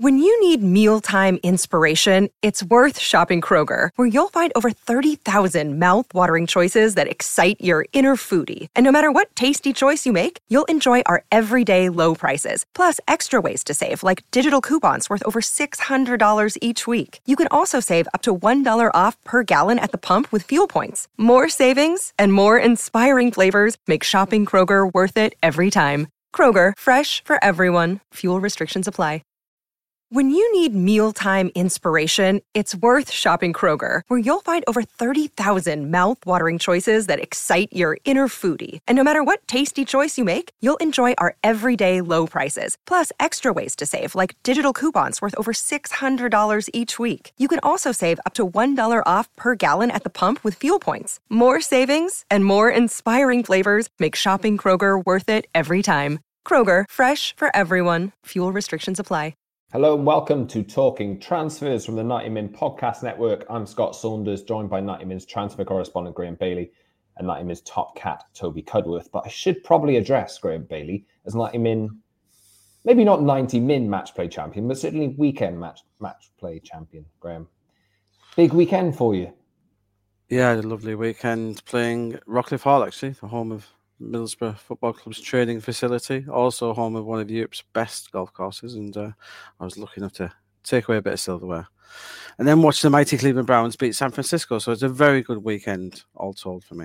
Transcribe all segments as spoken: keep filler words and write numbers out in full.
When you need mealtime inspiration, it's worth shopping Kroger, where you'll find over thirty thousand mouth-watering choices that excite your inner foodie. And no matter what tasty choice you make, you'll enjoy our everyday low prices, plus extra ways to save, like digital coupons worth over six hundred dollars each week. You can also save up to one dollar off per gallon at the pump with fuel points. More savings and more inspiring flavors make shopping Kroger worth it every time. Kroger, fresh for everyone. Fuel restrictions apply. When you need mealtime inspiration, it's worth shopping Kroger, where you'll find over thirty thousand mouth-watering choices that excite your inner foodie. And no matter what tasty choice you make, you'll enjoy our everyday low prices, plus extra ways to save, like digital coupons worth over six hundred dollars each week. You can also save up to one dollar off per gallon at the pump with fuel points. More savings and more inspiring flavors make shopping Kroger worth it every time. Kroger, fresh for everyone. Fuel restrictions apply. Hello and welcome to Talking Transfers from the ninety min Podcast Network. I'm Scott Saunders, joined by ninety min's transfer correspondent Graham Bailey and ninety min's top cat Toby Cudworth. But I should probably address Graham Bailey as ninety min, maybe not ninety min match play champion, but certainly weekend match match play champion. Graham, big weekend for you. Yeah, I had a lovely weekend playing Rockliffe Hall, actually, the home of Middlesbrough Football Club's training facility, also home of one of Europe's best golf courses, and uh, I was lucky enough to take away a bit of silverware. And then watch the mighty Cleveland Browns beat San Francisco, so it's a very good weekend, all told, for me.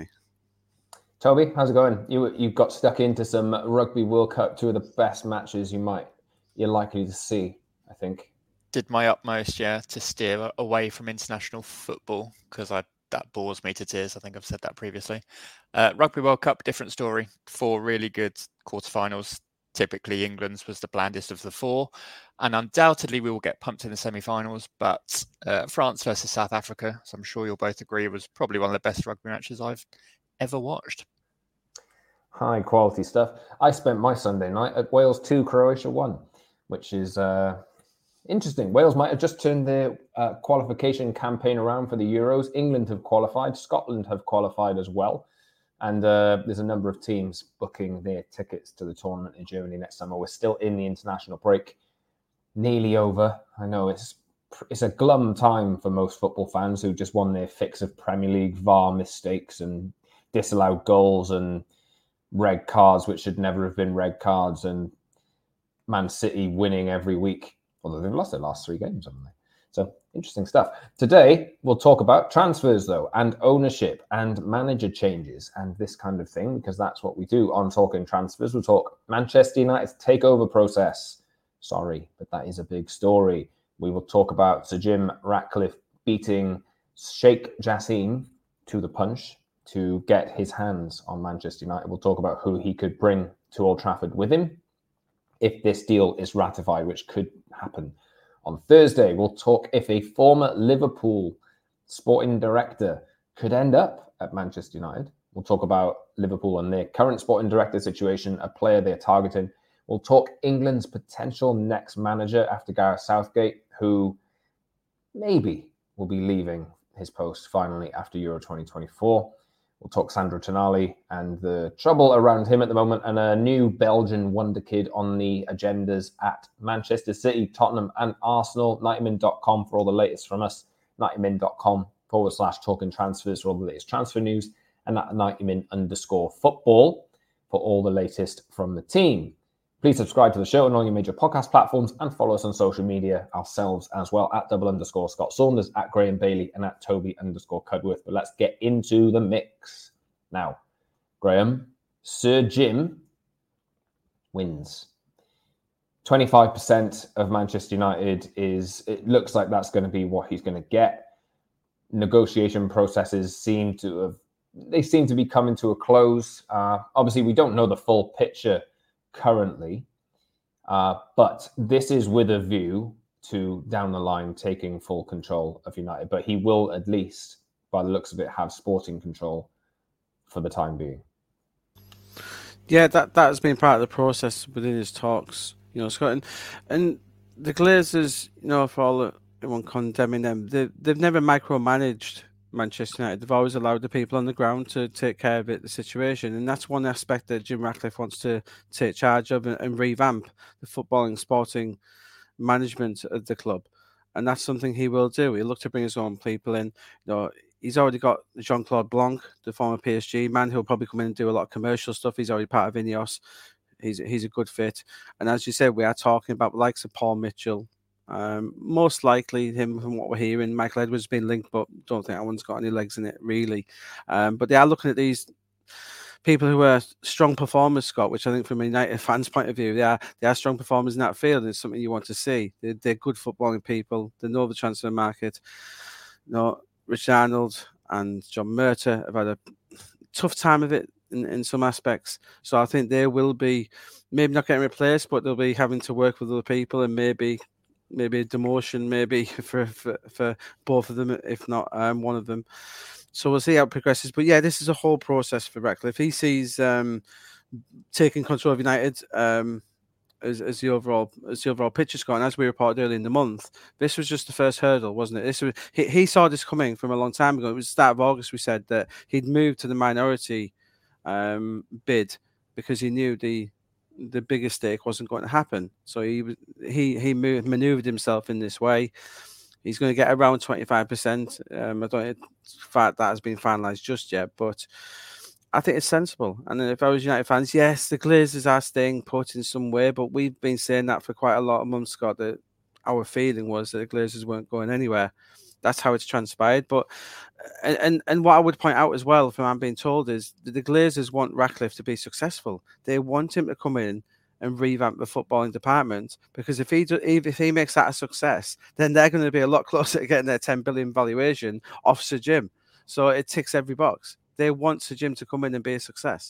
Toby, how's it going? You you got stuck into some Rugby World Cup, two of the best matches you might, you're likely to see, I think. Did my utmost, yeah, to steer away from international football, because I that bores me to tears. I think I've said that previously. Uh, Rugby World Cup, different story. Four really good quarterfinals. Typically, England's was the blandest of the four. And undoubtedly, we will get pumped in the semi-finals. But uh, France versus South Africa, so I'm sure you'll both agree, was probably one of the best rugby matches I've ever watched. High quality stuff. I spent my Sunday night at Wales two, Croatia one, which is... Uh... interesting. Wales might have just turned their uh, qualification campaign around for the Euros. England have qualified. Scotland have qualified as well. And uh, there's a number of teams booking their tickets to the tournament in Germany next summer. We're still in the international break. Nearly over. I know it's it's a glum time for most football fans who just won their fix of Premier League V A R mistakes and disallowed goals and red cards, which should never have been red cards, and Man City winning every week. Although they've lost their last three games, haven't they? So, interesting stuff. Today, we'll talk about transfers, though, and ownership and manager changes and this kind of thing, because that's what we do on Talking Transfers. We'll talk Manchester United's takeover process. Sorry, but that is a big story. We will talk about Sir Jim Ratcliffe beating Sheikh Jassim to the punch to get his hands on Manchester United. We'll talk about who he could bring to Old Trafford with him if this deal is ratified, which could happen on Thursday. We'll talk if a former Liverpool sporting director could end up at Manchester United. We'll talk about Liverpool and their current sporting director situation, a player they're targeting. We'll talk England's potential next manager after Gareth Southgate, who maybe will be leaving his post finally after Euro twenty twenty-four. We'll talk Sandro Tonali and the trouble around him at the moment, and a new Belgian wonder kid on the agendas at Manchester City, Tottenham and Arsenal. ninety min dot com for all the latest from us. ninety min dot com forward slash talking transfers for all the latest transfer news. And at ninety min underscore football for all the latest from the team. Please subscribe to the show on all your major podcast platforms and follow us on social media ourselves as well at double underscore Scott Saunders, at Graham Bailey, and at Toby underscore Cudworth. But let's get into the mix. Now, Graham, Sir Jim wins. twenty-five percent of Manchester United is, it looks like that's going to be what he's going to get. Negotiation processes seem to have, they seem to be coming to a close. Uh, obviously, we don't know the full picture currently, uh, but this is with a view to down the line taking full control of United. But he will, at least by the looks of it, have sporting control for the time being. Yeah, that that has been part of the process within his talks, you know, Scott. And, and the Glazers, you know, for all everyone condemning them, they, they've never micromanaged Manchester United. They've always allowed the people on the ground to take care of it, the situation. And that's one aspect that Jim Ratcliffe wants to take charge of and, and revamp the footballing, sporting management of the club. And that's something he will do. He'll look to bring his own people in. You know, he's already got Jean-Claude Blanc, the former P S G man, who'll probably come in and do a lot of commercial stuff. He's already part of Ineos. He's he's a good fit. And as you said, we are talking about the likes of Paul Mitchell. Um, most likely him from what we're hearing. Michael Edwards has been linked, but don't think that one's got any legs in it, really. Um, but they are looking at these people who are strong performers, Scott, which I think from a United fans' point of view, they are they are strong performers in that field, and it's something you want to see. They're, they're good footballing people. They know the transfer market. You know, Rich Arnold and John Murta have had a tough time of it in, in some aspects. So I think they will be maybe not getting replaced, but they'll be having to work with other people, and maybe maybe a demotion, maybe for for, for both of them, if not um, one of them. So we'll see how it progresses. But yeah, this is a whole process for Ratcliffe. He sees um, taking control of United um, as, as the overall as the overall picture, Scott. And as we reported earlier in the month, this was just the first hurdle, wasn't it? This was he, he saw this coming from a long time ago. It was the start of August. We said that he'd moved to the minority um, bid because he knew the the bigger stake wasn't going to happen. So he he he moved, maneuvered himself in this way. He's going to get around twenty-five percent. Um, I don't know if that has been finalised just yet, but I think it's sensible. And if I was United fans, yes, the Glazers are staying put in some way, but we've been saying that for quite a lot of months, Scott, that our feeling was that the Glazers weren't going anywhere. That's how it's transpired. But and, and, and what I would point out as well, from what I'm being told, is that the Glazers want Ratcliffe to be successful. They want him to come in and revamp the footballing department, because if he do, if he makes that a success, then they're going to be a lot closer to getting their ten billion valuation off Sir Jim. So it ticks every box. They want Sir Jim to come in and be a success.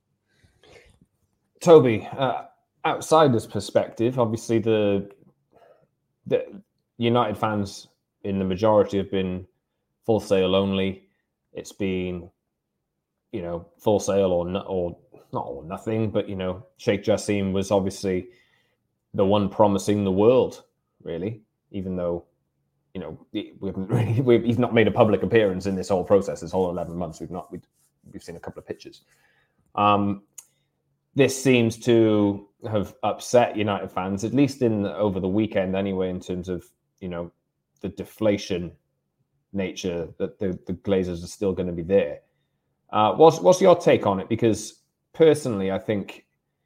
Toby, uh, outsider's perspective, obviously the the United fans in the majority have been full sale only. It's been, you know, full sale or no, or not all nothing, but, you know, Sheikh Jassim was obviously the one promising the world, really, even though, you know, we haven't really, we've, he's not made a public appearance in this whole process, this whole eleven months. We've not, we've, we've seen a couple of pictures. Um, this seems to have upset United fans, at least in over the weekend anyway, in terms of, you know, the deflation nature that the, the Glazers are still going to be there. Uh, what's, what's your take on it? Because personally, I think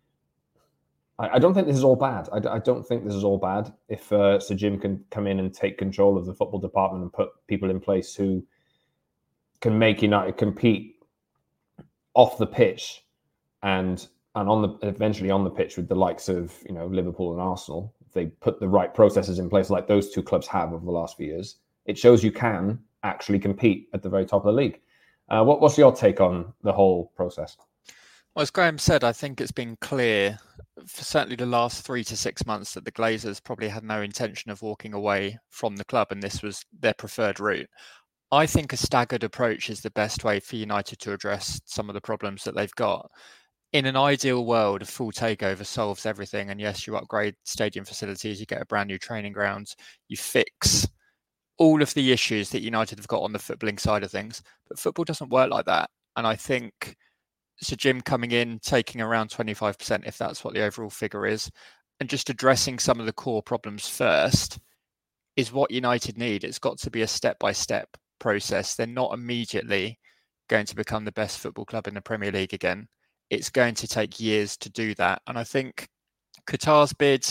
I, I don't think this is all bad. I, I don't think this is all bad. If uh, Sir Jim can come in and take control of the football department and put people in place who can make United compete off the pitch and and on the eventually on the pitch with the likes of, you know, Liverpool and Arsenal, if they put the right processes in place like those two clubs have over the last few years, it shows you can actually compete at the very top of the league. Uh, what, what's your take on the whole process? Well, as Graham said, I think it's been clear for certainly the last three to six months that the Glazers probably had no intention of walking away from the club, and this was their preferred route. I think a staggered approach is the best way for United to address some of the problems that they've got. In an ideal world, a full takeover solves everything. And yes, you upgrade stadium facilities, you get a brand new training ground, you fix all of the issues that United have got on the footballing side of things. But football doesn't work like that. And I think Sir Jim coming in, taking around twenty-five percent, if that's what the overall figure is, and just addressing some of the core problems first is what United need. It's got to be a step-by-step process. They're not immediately going to become the best football club in the Premier League again. It's going to take years to do that. And I think Qatar's bid,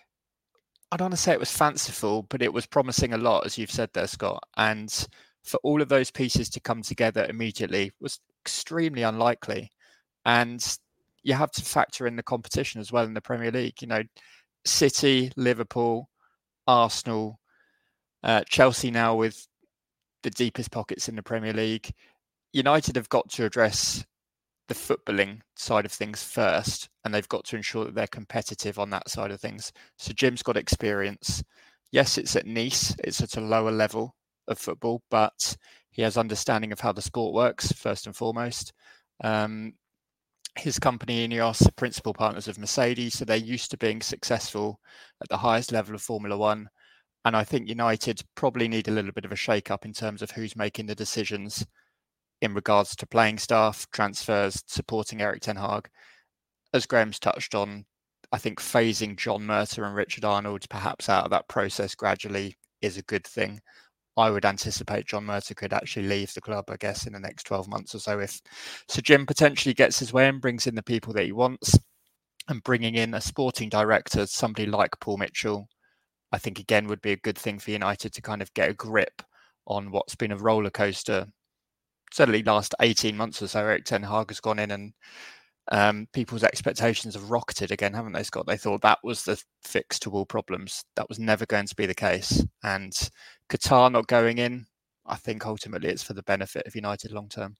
I don't want to say it was fanciful, but it was promising a lot, as you've said there, Scott. And for all of those pieces to come together immediately was extremely unlikely. And you have to factor in the competition as well in the Premier League. You know, City, Liverpool, Arsenal, uh, Chelsea now with the deepest pockets in the Premier League. United have got to address the footballing side of things first, and they've got to ensure that they're competitive on that side of things. So Jim's got experience. Yes, it's at Nice. It's at a lower level of football, but he has understanding of how the sport works, first and foremost. Um, his company, Ineos, are principal partners of Mercedes, so they're used to being successful at the highest level of Formula One. And I think United probably need a little bit of a shake-up in terms of who's making the decisions in regards to playing staff, transfers, supporting Erik ten Hag. As Graham's touched on, I think phasing John Murtough and Richard Arnold perhaps out of that process gradually is a good thing. I would anticipate John Murtough could actually leave the club, I guess, in the next twelve months or so if Sir Jim potentially gets his way and brings in the people that he wants. And bringing in a sporting director, somebody like Paul Mitchell, I think again would be a good thing for United to kind of get a grip on what's been a roller coaster. Certainly last eighteen months or so, Erik ten Hag has gone in and um, people's expectations have rocketed again, haven't they, Scott? They thought that was the fix to all problems. That was never going to be the case. And Qatar not going in, I think ultimately it's for the benefit of United long term.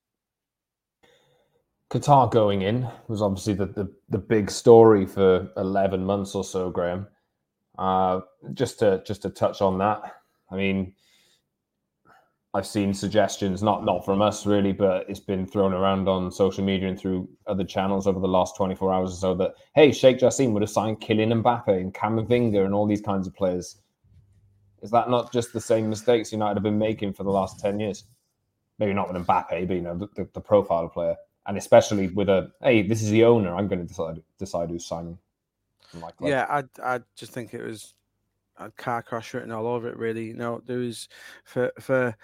Qatar going in was obviously the, the, the big story for eleven months or so, Graham. Uh, just to just to touch on that, I mean, I've seen suggestions, not not from us really, but it's been thrown around on social media and through other channels over the last twenty-four hours or so that, hey, Sheikh Jassim would have signed Kylian Mbappe and Camavinga and all these kinds of players. Is that not just the same mistakes United have been making for the last ten years? Maybe not with Mbappe, but you know, the, the, the profile player. And especially with a, hey, this is the owner, I'm going to decide decide who's signing. Yeah, I I just think it was a car crash written all over it, really. You know, there was, for, for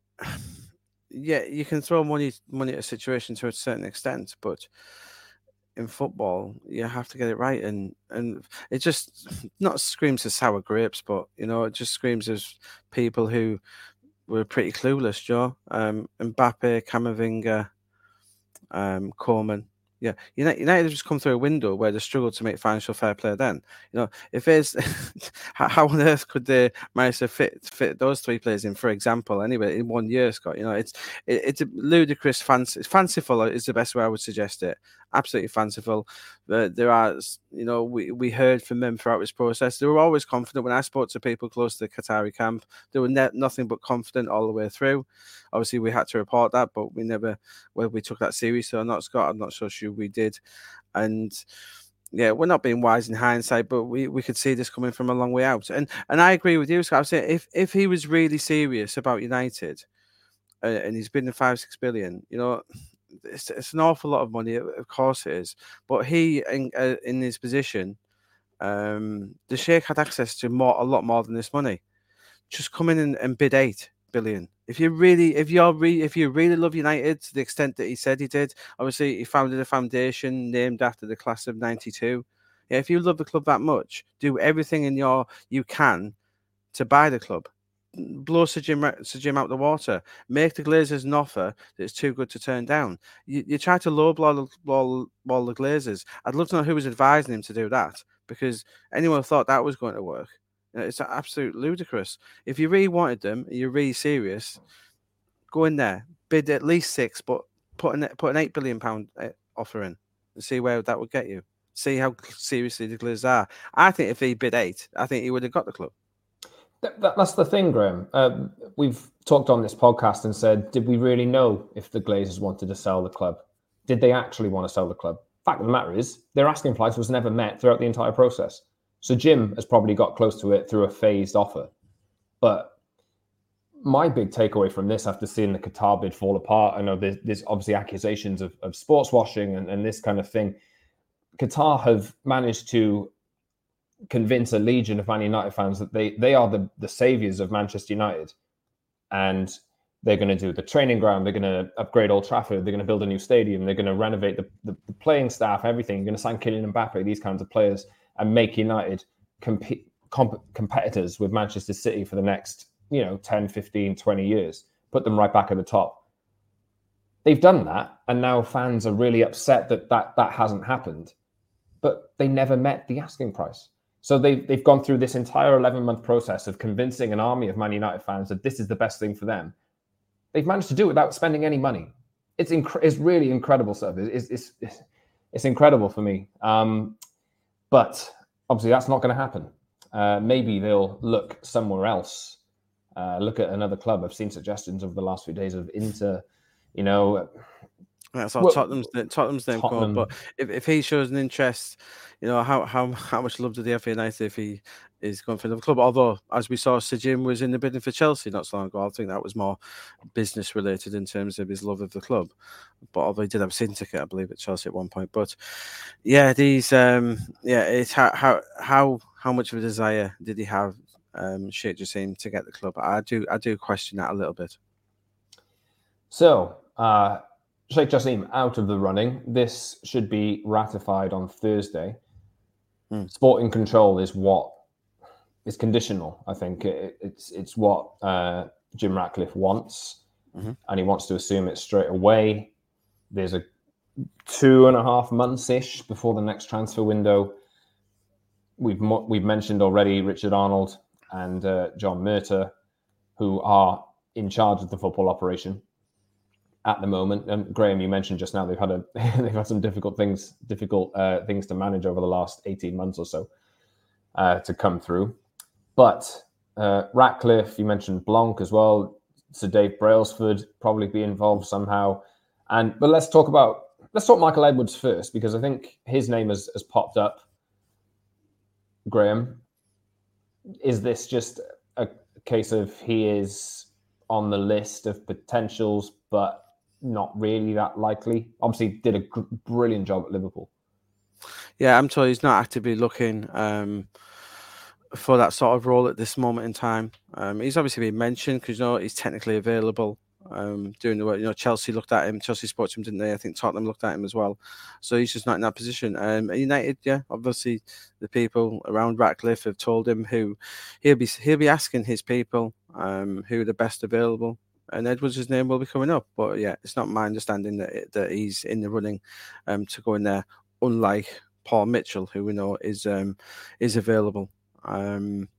yeah, you can throw money, money at a situation to a certain extent, but in football, you have to get it right. And, and it just not screams of sour grapes, but, you know, it just screams of people who were pretty clueless, Joe. Um, Mbappe, Camavinga, Um, Coleman, yeah, United, United have just come through a window where they struggled to make financial fair play. Then, you know, if there's how on earth could they manage to fit fit those three players in, for example, anyway, in one year, Scott? You know, it's it, it's a ludicrous, fancy, fanciful is the best way I would suggest it. Absolutely fanciful. Uh, there are, you know, we, we heard from them throughout this process. They were always confident. When I spoke to people close to the Qatari camp, they were ne- nothing but confident all the way through. Obviously, we had to report that, but we never, whether we took that seriously or not, Scott, I'm not so sure we did. And yeah, we're not being wise in hindsight, but we, we could see this coming from a long way out. And and I agree with you, Scott. I'm saying if, if he was really serious about United uh, and he's been in five, six billion, you know, It's, it's an awful lot of money, of course it is. But he, in, uh, in his position, um, the Sheikh had access to more, a lot more than this money. Just come in and, and bid eight billion. If you really, if you're re, if you really love United to the extent that he said he did, obviously he founded a foundation named after the class of ninety-two. Yeah, if you love the club that much, do everything in your you can to buy the club. Blow Sir Jim, Sir Jim out the water. Make the Glazers an offer that's too good to turn down. You, you try to lowball ball, ball the Glazers. I'd love to know who was advising him to do that, because anyone thought that was going to work. You know, it's absolute ludicrous. If you really wanted them, you're really serious, go in there, bid at least six, but put an put an eight billion pound offer in and see where that would get you. See how seriously the Glazers are. I think if he bid eight, I think he would have got the club. That, that, that's the thing, Graham. Um, we've talked on this podcast and said, did we really know if the Glazers wanted to sell the club? Did they actually want to sell the club? Fact of the matter is, their asking price was never met throughout the entire process. So Jim has probably got close to it through a phased offer. But my big takeaway from this, after seeing the Qatar bid fall apart, I know there's, there's obviously accusations of, of sports washing and, and this kind of thing. Qatar have managed to convince a legion of Man United fans that they they are the, the saviors of Manchester United, and they're going to do the training ground, they're going to upgrade Old Trafford, they're going to build a new stadium, they're going to renovate the, the, the playing staff, everything. You're going to sign Kylian Mbappe, these kinds of players, and make United compete, comp- competitors with Manchester City for the next, you know, ten, fifteen, twenty years. Put them right back at the top. They've done that, and now fans are really upset that that, that hasn't happened. But they never met the asking price. So they've, they've gone through this entire eleven-month process of convincing an army of Man United fans that this is the best thing for them. They've managed to do it without spending any money. It's inc- it's really incredible stuff. It's, it's, it's, it's incredible for me. Um, but obviously that's not going to happen. Uh, maybe they'll look somewhere else, uh, look at another club. I've seen suggestions over the last few days of Inter, you know. That's all Well, Tottenham's Tottenham's name called. But Tottenham. if, if he shows an interest, you know, how how how much love do they have for United if he is going for another club? Although, as we saw, Sir Jim was in the bidding for Chelsea not so long ago. I think that was more business related in terms of his love of the club. But although he did have a season ticket, I believe, at Chelsea at one point. But yeah, these um yeah, it's how how how how much of a desire did he have, um, Sheikh Jassim, to get the club? I do I do question that a little bit. So, uh, Sheikh Jassim out of the running. This should be ratified on Thursday. Mm. Sporting control is what is conditional. I think it, it's it's what uh, Jim Ratcliffe wants, mm-hmm. and he wants to assume it straight away. There's a two and a half months ish before the next transfer window. We've mo- we've mentioned already Richard Arnold and uh, John Murtagh, who are in charge of the football operation at the moment. And Graham, you mentioned just now they've had a they've had some difficult things difficult uh, things to manage over the last eighteen months or so uh, to come through. But uh, Ratcliffe, you mentioned Blanc as well. Sir Dave Brailsford probably be involved somehow. And but let's talk about let's talk Michael Edwards first, because I think his name has, has popped up. Graham, is this just a case of he is on the list of potentials, but not really that likely? Obviously, did a gr- brilliant job at Liverpool. Yeah, I'm told he's not actively looking um, for that sort of role at this moment in time. Um, he's obviously been mentioned because, you know, he's technically available. Um, doing the work, you know, Chelsea looked at him. Chelsea spoke to him, didn't they? I think Tottenham looked at him as well. So he's just not in that position. Um, United, yeah, obviously the people around Ratcliffe have told him who he'll be. He'll be asking his people um, who are the best available, and Edwards' name will be coming up. But yeah, it's not my understanding that that he's in the running um, to go in there. Unlike Paul Mitchell, who we know is um, is available. Um,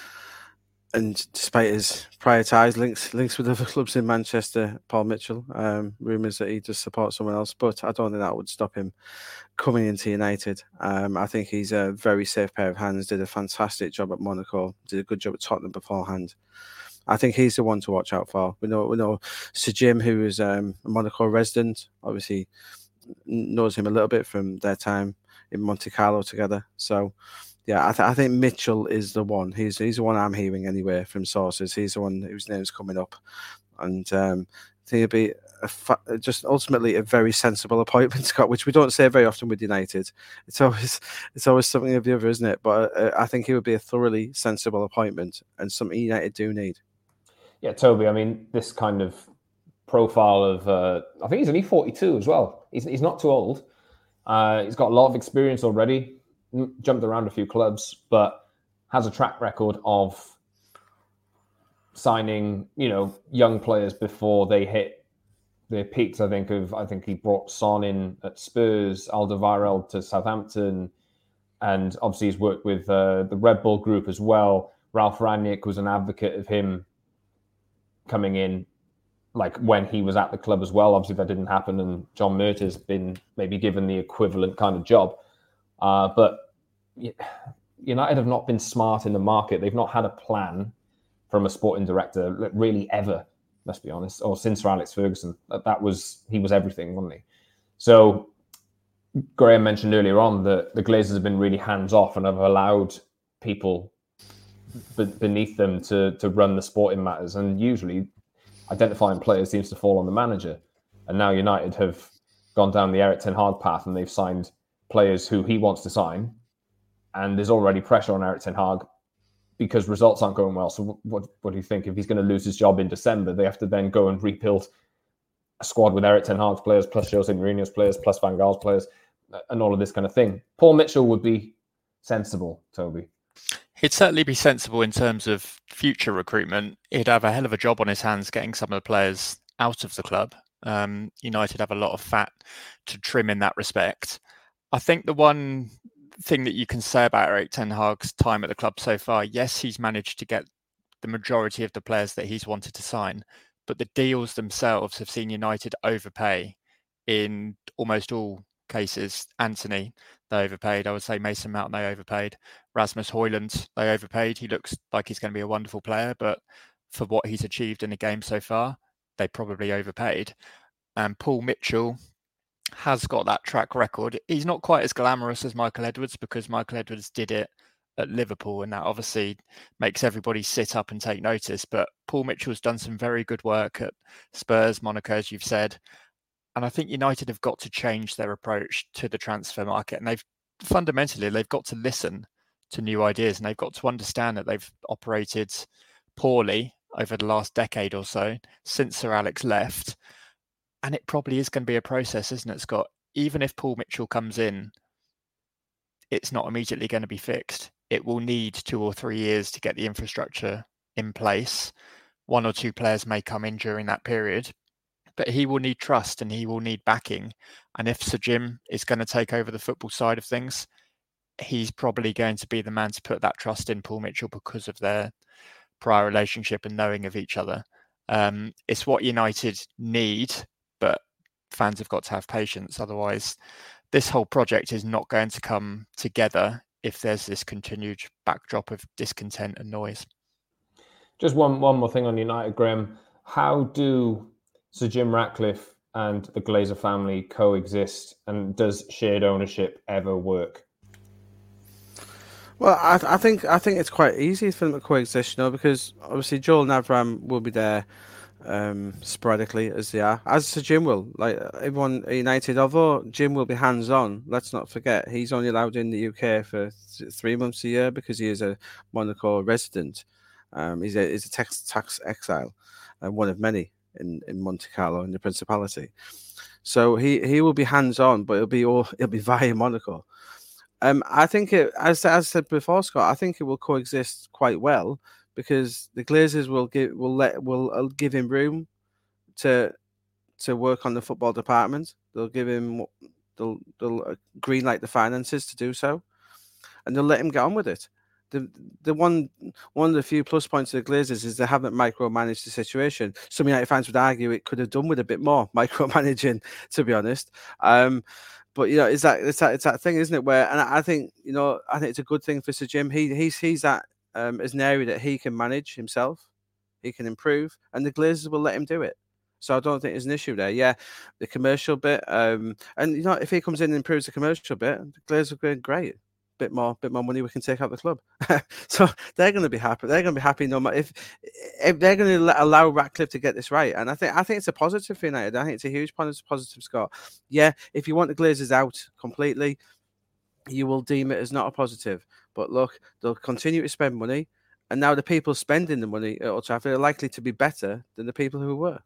And despite his prior ties, links links with other clubs in Manchester, Paul Mitchell, um, rumours that he does support someone else, but I don't think that would stop him coming into United. Um, I think he's a very safe pair of hands, did a fantastic job at Monaco, did a good job at Tottenham beforehand. I think he's the one to watch out for. We know we know Sir Jim, who is um, a Monaco resident, obviously knows him a little bit from their time in Monte Carlo together. So, yeah, I, th- I think Mitchell is the one. He's he's the one I'm hearing anyway from sources. He's the one whose name's coming up, and um, I think it'd be a fa- just ultimately a very sensible appointment, Scott, which we don't say very often with United. It's always it's always something of the other, isn't it? But uh, I think it would be a thoroughly sensible appointment and something United do need. Yeah, Toby. I mean, this kind of profile of uh, I think he's only forty-two as well. He's he's not too old. Uh, he's got a lot of experience already. Jumped around a few clubs, but has a track record of signing, you know, young players before they hit their peaks. I think of, I think he brought Son in at Spurs, Alderweireld to Southampton, and obviously he's worked with uh, the Red Bull Group as well. Ralf Rangnick was an advocate of him coming in, like when he was at the club as well. Obviously that didn't happen, and John Murtagh's been maybe given the equivalent kind of job. Uh, but United have not been smart in the market. They've not had a plan from a sporting director really ever, let's be honest, or since Sir Alex Ferguson. That, that was, he was everything, wasn't he? So Graham mentioned earlier on that the Glazers have been really hands-off and have allowed people be- beneath them to, to run the sporting matters. And usually identifying players seems to fall on the manager. And now United have gone down the Erik ten Hag path, and they've signed players who he wants to sign, and there's already pressure on Erik ten Hag because results aren't going well. So what what do you think? If he's going to lose his job in December, they have to then go and rebuild a squad with Erik ten Hag's players, plus Jose Mourinho's players, plus Van Gaal's players, and all of this kind of thing. Paul Mitchell would be sensible, Toby. He'd certainly be sensible in terms of future recruitment. He'd have a hell of a job on his hands getting some of the players out of the club. Um, United have a lot of fat to trim in that respect. I think the one thing that you can say about Erik ten Hag's time at the club so far, yes, he's managed to get the majority of the players that he's wanted to sign, but the deals themselves have seen United overpay in almost all cases. Anthony, they overpaid. I would say Mason Mount, they overpaid. Rasmus Højlund, they overpaid. He looks like he's going to be a wonderful player, but for what he's achieved in the game so far, they probably overpaid. And Paul Mitchell, has got that track record. He's not quite as glamorous as Michael Edwards because Michael Edwards did it at Liverpool, and that obviously makes everybody sit up and take notice. But Paul Mitchell's done some very good work at Spurs, Monaco, as you've said. And I think United have got to change their approach to the transfer market. And they've fundamentally, they've got to listen to new ideas, and they've got to understand that they've operated poorly over the last decade or so since Sir Alex left. And it probably is going to be a process, isn't it, Scott? Even if Paul Mitchell comes in, it's not immediately going to be fixed. It will need two or three years to get the infrastructure in place. One or two players may come in during that period, but he will need trust and he will need backing. And if Sir Jim is going to take over the football side of things, he's probably going to be the man to put that trust in Paul Mitchell because of their prior relationship and knowing of each other. Um, it's what United need, but fans have got to have patience. Otherwise, this whole project is not going to come together if there's this continued backdrop of discontent and noise. Just one, one more thing on United, Graham. How do Sir Jim Ratcliffe and the Glazer family coexist, and does shared ownership ever work? Well, I, I think I think it's quite easy for them to coexist, you know, because obviously Joel and Avram will be there um, sporadically as they are, as Sir Jim will. Like everyone at United, although Jim will be hands-on, let's not forget he's only allowed in the U K for th- three months a year because he is a Monaco resident. Um, he's a he's a tax tax exile, and one of many in, in Monte Carlo in the Principality. So he, he will be hands-on, but it'll be all it'll be via Monaco. Um, I think it, as as I said before, Scott, I think it will coexist quite well because the Glazers will give will let will give him room to to work on the football department. They'll give him they'll they'll green light the finances to do so, and they'll let him get on with it. The the one one of the few plus points of the Glazers is they haven't micromanaged the situation. Some United fans would argue it could have done with a bit more micromanaging, to be honest. Um, But you know, it's that it's that it's that thing, isn't it? Where, and I think you know, I think it's a good thing for Sir Jim. He he's he's that um, as an area that he can manage himself, he can improve, and the Glazers will let him do it. So I don't think there's an issue there. Yeah, the commercial bit, um, and you know, if he comes in and improves the commercial bit, the Glazers will go great. Bit more, bit more money we can take out the club. So they're going to be happy. They're going to be happy no matter if if they're going to allow Ratcliffe to get this right. And I think I think it's a positive for United. I think it's a huge positive, Scott. Yeah, if you want the Glazers out completely, you will deem it as not a positive. But look, they'll continue to spend money, and now the people spending the money at Old Trafford are likely to be better than the people who were.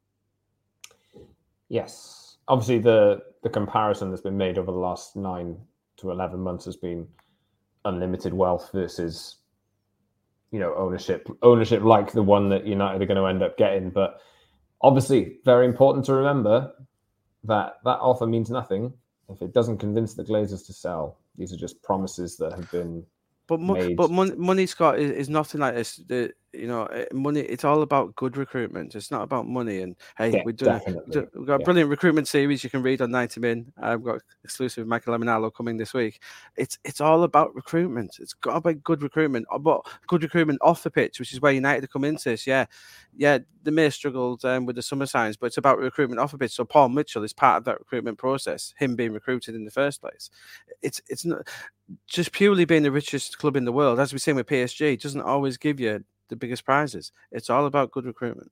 Yes, obviously the the comparison that's been made over the last nine to eleven months has been unlimited wealth versus, you know, ownership, ownership like the one that United are going to end up getting. But obviously, very important to remember that that offer means nothing if it doesn't convince the Glazers to sell. These are just promises that have been But mo- made. but money, money Scott, is, is nothing like this. The you know, money. It's all about good recruitment. It's not about money. And hey, Yeah, we're doing. definitely. We've got a Yeah. brilliant recruitment series you can read on ninety min. I've got exclusive Michael Lemonallo coming this week. It's it's all about recruitment. It's got to be good recruitment, but good recruitment off the pitch, which is where United come into this. Yeah, yeah. They may have struggled um, with the summer signs, but it's about recruitment off the pitch. So Paul Mitchell is part of that recruitment process. Him being recruited in the first place. It's it's not just purely being the richest club in the world, as we've seen with P S G, doesn't always give you the biggest prizes. It's all about good recruitment.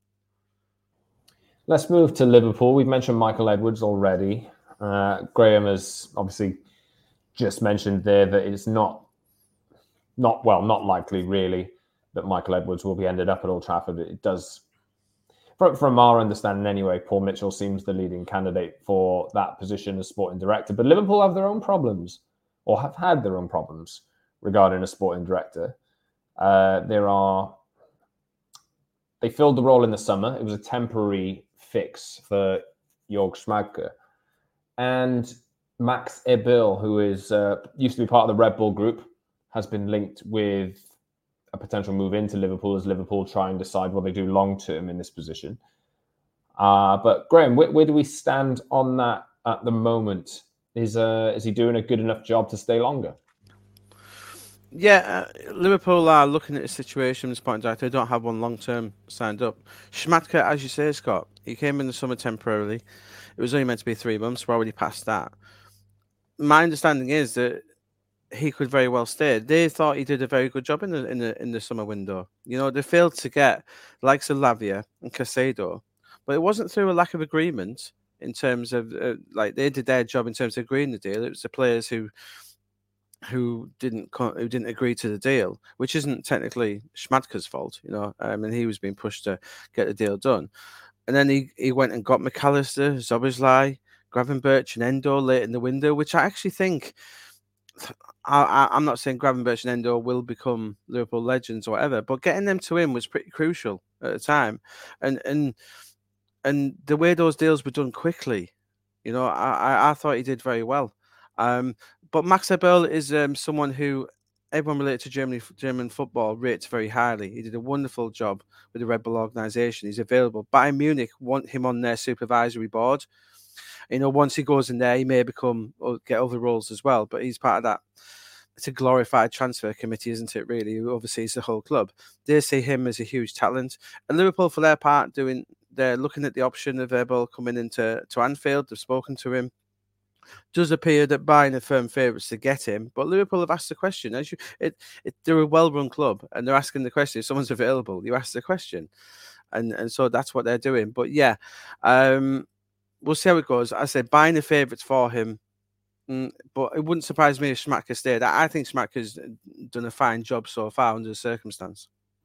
Let's move to Liverpool. We've mentioned Michael Edwards already. Uh, Graham has obviously just mentioned there that it's not, not well, not likely really that Michael Edwards will be ended up at Old Trafford. It does, from, from our understanding anyway, Paul Mitchell seems the leading candidate for that position as sporting director. But Liverpool have their own problems, or have had their own problems regarding a sporting director. Uh, there are, they filled the role in the summer. It was a temporary fix for Jörg Schmadtke. And Max Eberl, who is uh, used to be part of the Red Bull group, has been linked with a potential move into Liverpool as Liverpool try and decide what they do long-term in this position. Uh, but Graham, where, where do we stand on that at the moment? Is uh, is he doing a good enough job to stay longer? Yeah, uh, Liverpool are looking at a situation from this point in time. They don't have one long-term signed up. Schmadtke, as you say, Scott, He came in the summer temporarily. It was only meant to be three months. We're already past that. My understanding is that he could very well stay. They thought he did a very good job in the in the in the summer window. You know, they failed to get the likes of Lavia and Caicedo, but it wasn't through a lack of agreement in terms of uh, like they did their job in terms of agreeing the deal. It was the players who who didn't co- who didn't agree to the deal, which isn't technically Schmadtke's fault. You know, I mean, he was being pushed to get the deal done, and then he he went and got McAllister, Szoboszlai, Gravenberch, and Endo late in the window, which I actually think. I, I'm not saying Gravenberch and Endo will become Liverpool legends or whatever, but getting them to him was pretty crucial at the time, and and and the way those deals were done quickly, you know, I I, I thought he did very well. Um, but Max Eberl is um, someone who everyone related to Germany German football rates very highly. He did a wonderful job with the Red Bull organisation. He's available. Bayern Munich want him on their supervisory board. You know, once he goes in there, he may become or get other roles as well. But he's part of that. It's a glorified transfer committee, isn't it? Really, who oversees the whole club. They see him as a huge talent, and Liverpool, for their part, doing they're looking at the option of Eberl coming into to Anfield. They've spoken to him. Does appear that Bayern are firm favourites to get him, but Liverpool have asked the question. As you, it, it, they're a well-run club, and they're asking the question. If someone's available, you ask the question, and and so that's what they're doing. But yeah. Um, We'll see how it goes. I said buying the favourites for him, mm, but it wouldn't surprise me if Schmadtke stayed. I think Schmadtke's done a fine job so far under the circumstance.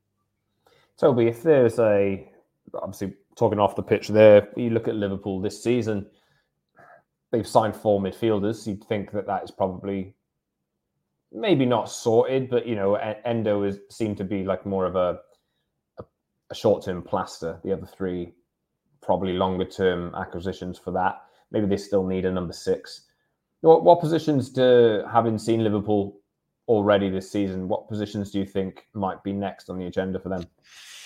Toby, if there's a, obviously talking off the pitch there, you look at Liverpool this season, they've signed four midfielders. You'd think that that is probably maybe not sorted, but, you know, Endo is seemed to be like more of a, a, a short-term plaster. The other three probably longer term acquisitions for that. Maybe they still need a number six. What, what positions do, having seen Liverpool already this season, what positions do you think might be next on the agenda for them?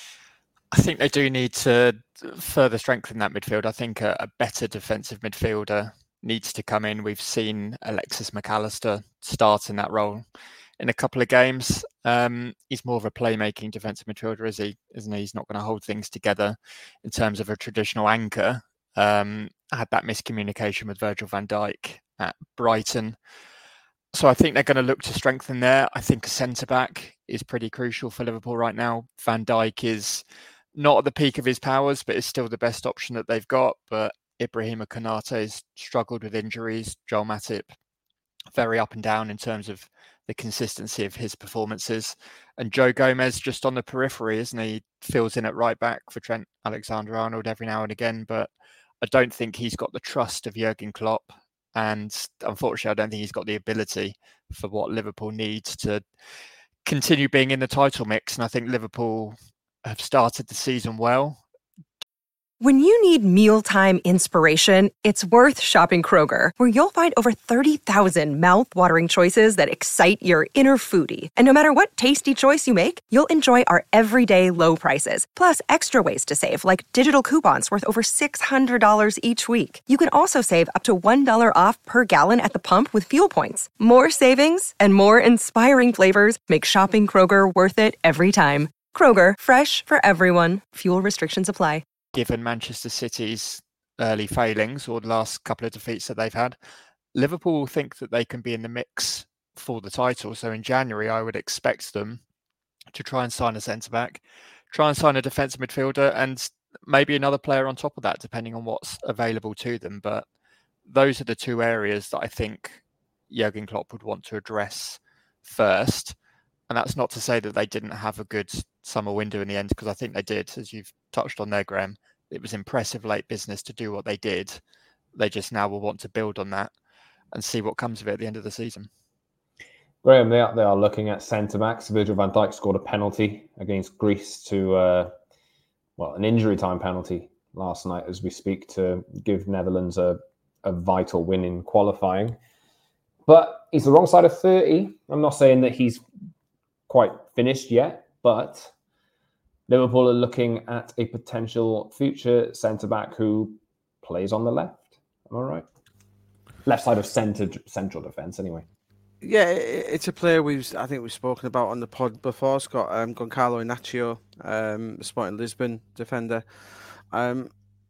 I think they do need to further strengthen that midfield. I think a, a better defensive midfielder needs to come in. We've seen Alexis McAllister start in that role in a couple of games. Um, he's more of a playmaking defensive midfielder, is he? Isn't he? He's not going to hold things together in terms of a traditional anchor. Um, I had that miscommunication with Virgil van Dijk at Brighton. So I think they're going to look to strengthen there. I think a centre-back is pretty crucial for Liverpool right now. Van Dijk is not at the peak of his powers, but is still the best option that they've got. But Ibrahima Konate's struggled with injuries. Joel Matip, very up and down in terms of the consistency of his performances. And Joe Gomez just on the periphery, isn't he? Fills in at right back for Trent Alexander-Arnold every now and again, but I don't think he's got the trust of Jurgen Klopp. And unfortunately, I don't think he's got the ability for what Liverpool needs to continue being in the title mix. And I think Liverpool have started the season well. When you need mealtime inspiration, it's worth shopping Kroger, where you'll find over thirty thousand mouth-watering choices that excite your inner foodie. And no matter what tasty choice you make, you'll enjoy our everyday low prices, plus extra ways to save, like digital coupons worth over six hundred dollars each week. You can also save up to one dollar off per gallon at the pump with fuel points. More savings and more inspiring flavors make shopping Kroger worth it every time. Kroger, fresh for everyone. Fuel restrictions apply. Given Manchester City's early failings or the last couple of defeats that they've had, Liverpool will think that they can be in the mix for the title. So in January, I would expect them to try and sign a centre-back, try and sign a defensive midfielder, and maybe another player on top of that, depending on what's available to them. But those are the two areas that I think Jurgen Klopp would want to address first. And that's not to say that they didn't have a good summer window in the end, because I think they did, as you've touched on there, Graham. It was impressive late business to do what they did. They just now will want to build on that and see what comes of it at the end of the season. Graham, they are, they are looking at centre-backs. Virgil van Dijk scored a penalty against Greece to, uh, well, an injury time penalty last night as we speak, to give Netherlands a, a vital win in qualifying. But he's the wrong side of thirty. I'm not saying that he's quite finished yet, but Liverpool are looking at a potential future centre-back who plays on the left. Am I right? Left side of centre, central defence, anyway. Yeah, it's a player we've I think we've spoken about on the pod before, Scott. Um, Goncalo Inacio, um, Sporting Lisbon defender. Um,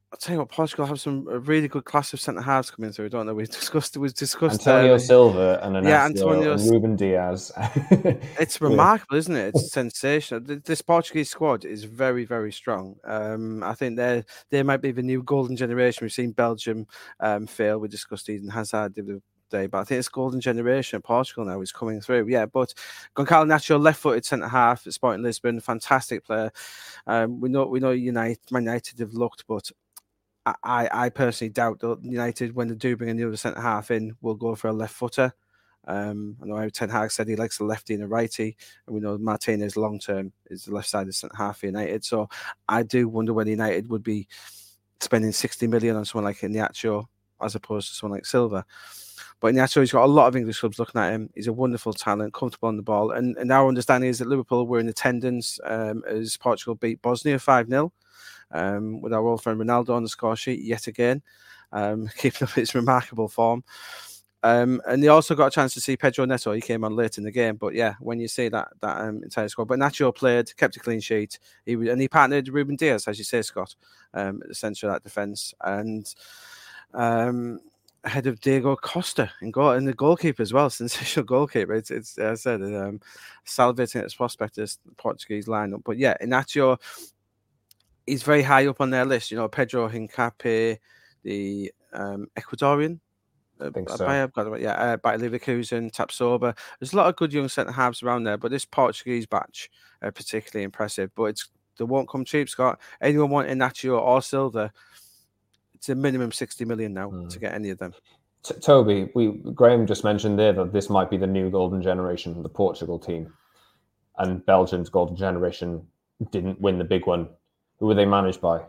I'll tell you what, Portugal have some a really good class of centre halves coming through, don't they? We discussed, we discussed Antonio uh, Silva and Inacio yeah, Antonio and Ruben Diaz. It's remarkable, isn't it? It's sensational. This Portuguese squad is very, very strong. Um, I think they they might be the new golden generation. We've seen Belgium um, fail. We discussed Eden Hazard the other day, but I think it's golden generation of Portugal now is coming through. Yeah, but Goncalo Nacho, left-footed centre half at Sporting Lisbon, fantastic player. Um, we know we know United, Man United have looked, but I, I personally doubt that United, when they do bring another centre half in, will go for a left footer. Um, I know Ten Hag said he likes a lefty and a righty, and we know Martinez long term is the left side of centre half for United. So I do wonder whether United would be spending sixty million on someone like Inacio as opposed to someone like Silva. But Inacio, he's got a lot of English clubs looking at him. He's a wonderful talent, comfortable on the ball, and, and our understanding is that Liverpool were in attendance um, as Portugal beat Bosnia five nil. Um, with our old friend Ronaldo on the score sheet yet again, um, keeping up his remarkable form. Um, and they also got a chance to see Pedro Neto. He came on late in the game, but yeah, when you see that that um, entire squad, but Nacho played, kept a clean sheet. He and he partnered Ruben Diaz, as you say, Scott, um, at the centre of that defence, and um, ahead of Diego Costa in goal, and the goalkeeper as well, sensational goalkeeper. It's, it's as I said, um, salivating at its prospect as the Portuguese lineup. But yeah, Nacho, he's very high up on their list. You know, Pedro Hincapié, the um, Ecuadorian. I think so. By, yeah, uh, by Leverkusen, Tapsoba. There's a lot of good young centre halves around there, but this Portuguese batch are particularly impressive. But it's they won't come cheap, Scott. Anyone wanting Nacho or Silva, it's a minimum sixty million now mm. to get any of them. T- Toby, we Graham just mentioned there that this might be the new golden generation, the Portugal team, and Belgium's golden generation didn't win the big one. Who were they managed by?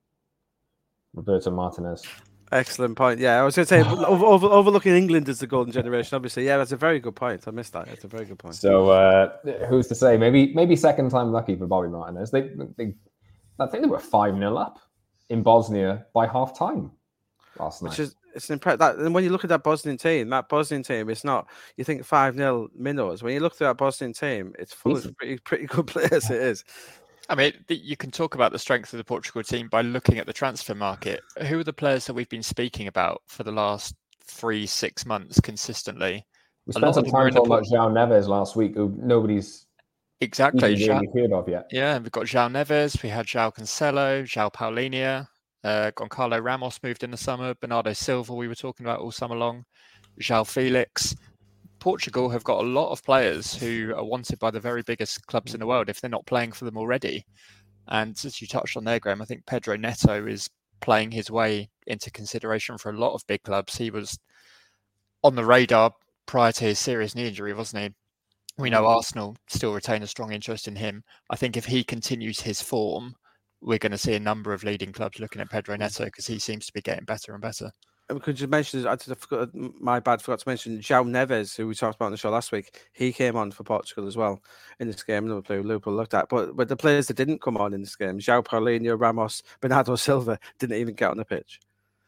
Roberto Martinez. Excellent point. Yeah, I was going to say, over, over, overlooking England as the golden generation, obviously. Yeah, that's a very good point. I missed that. That's a very good point. So, uh, who's to say? Maybe maybe second time lucky for Bobby Martinez. They, they, I think they were five nil up in Bosnia by half time last night. Which is it's impressive. That, and when you look at that Bosnian team, that Bosnian team, it's not, you think five nil minnows. When you look through that Bosnian team, it's full of pretty, pretty good players. It is. I mean, you can talk about the strength of the Portugal team by looking at the transfer market. Who are the players that we've been speaking about for the last three, six months consistently? We spent some time talking about João Neves last week, who nobody's exactly even really heard of yet. Yeah, we've got João Neves, we had João Cancelo, João Paulinho, uh, Goncalo Ramos moved in the summer, Bernardo Silva we were talking about all summer long, João Felix. Portugal have got a lot of players who are wanted by the very biggest clubs in the world if they're not playing for them already. And as you touched on there, Graham, I think Pedro Neto is playing his way into consideration for a lot of big clubs. He was on the radar prior to his serious knee injury, wasn't he? We know Arsenal still retain a strong interest in him. I think if he continues his form, we're going to see a number of leading clubs looking at Pedro Neto because he seems to be getting better and better. Could you mention, I forgot, my bad, forgot to mention João Neves, who we talked about on the show last week. He came on for Portugal as well in this game. Another player Liverpool looked at. But, but the players that didn't come on in this game, João Paulinho, Ramos, Bernardo Silva, didn't even get on the pitch.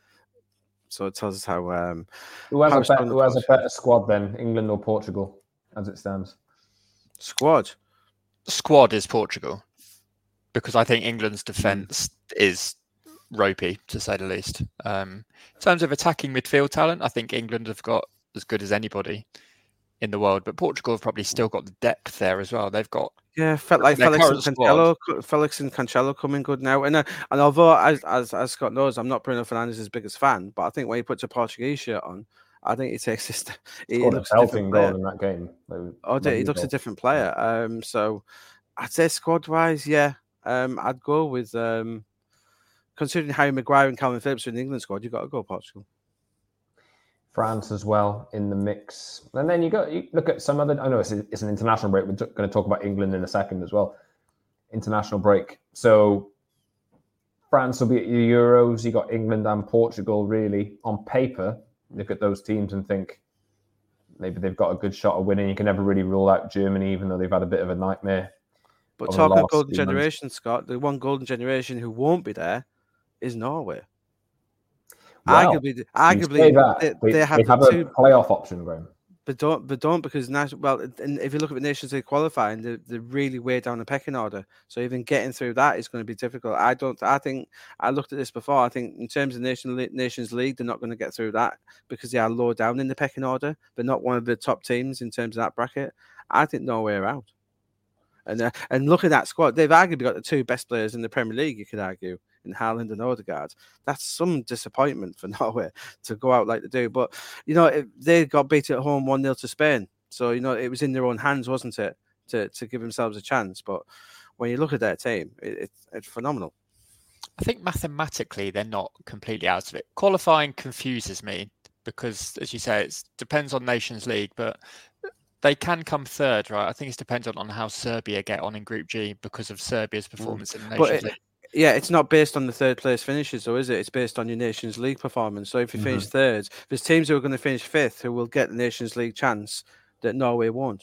So it tells us how... Um, who has, how a, better, who has a better squad then, England or Portugal, as it stands? Squad? Squad is Portugal. Because I think England's defence mm. is... ropey, to say the least. Um, in terms of attacking midfield talent, I think England have got as good as anybody in the world, but Portugal have probably still got the depth there as well. They've got yeah, felt like Felix and Cancelo, Felix and Cancelo coming good now. And uh, and although as, as as Scott knows, I'm not Bruno Fernandes's biggest fan, but I think when he puts a Portuguese shirt on, I think he takes his. He, he looks a different player. In that game. Oh, he looks goal. a different player. Um, so I'd say squad wise, yeah, um, I'd go with. Um, Considering Harry Maguire and Calvin Phillips are in the England squad, you've got to go Portugal. France as well in the mix. And then you got you look at some other... I know it's, it's an international break. We're t- going to talk about England in a second as well. International break. So France will be at your Euros. You got England and Portugal, really. On paper, look at those teams and think maybe they've got a good shot of winning. You can never really rule out Germany, even though they've had a bit of a nightmare. But talking of golden generation, months. Scott, the one golden generation who won't be there is Norway. Well, arguably, arguably they, they, they, have, they have the two, a playoff option, Graham. But don't, but don't because national. Well, and if you look at the Nations League qualifying, they're, they're really way down the pecking order. So even getting through that is going to be difficult. I don't. I think I looked at this before. I think in terms of Nation Nations League, they're not going to get through that because they are low down in the pecking order. They're not one of the top teams in terms of that bracket. I think Norway are out. And uh, and look at that squad. They've arguably got the two best players in the Premier League. You could argue. In Haaland and Odegaard. That's some disappointment for Norway to go out like they do. But, you know, it, they got beat at home one nil to Spain. So, you know, it was in their own hands, wasn't it, to, to give themselves a chance. But when you look at their team, it, it, it's phenomenal. I think mathematically they're not completely out of it. Qualifying confuses me because, as you say, it depends on Nations League, but they can come third, right? I think it's dependent on how Serbia get on in Group G because of Serbia's performance mm. in the Nations it, League. Yeah, it's not based on the third place finishes, though, is it? It's based on your Nations League performance. So if you mm-hmm. finish third, there's teams who are going to finish fifth who will get the Nations League chance that Norway won't.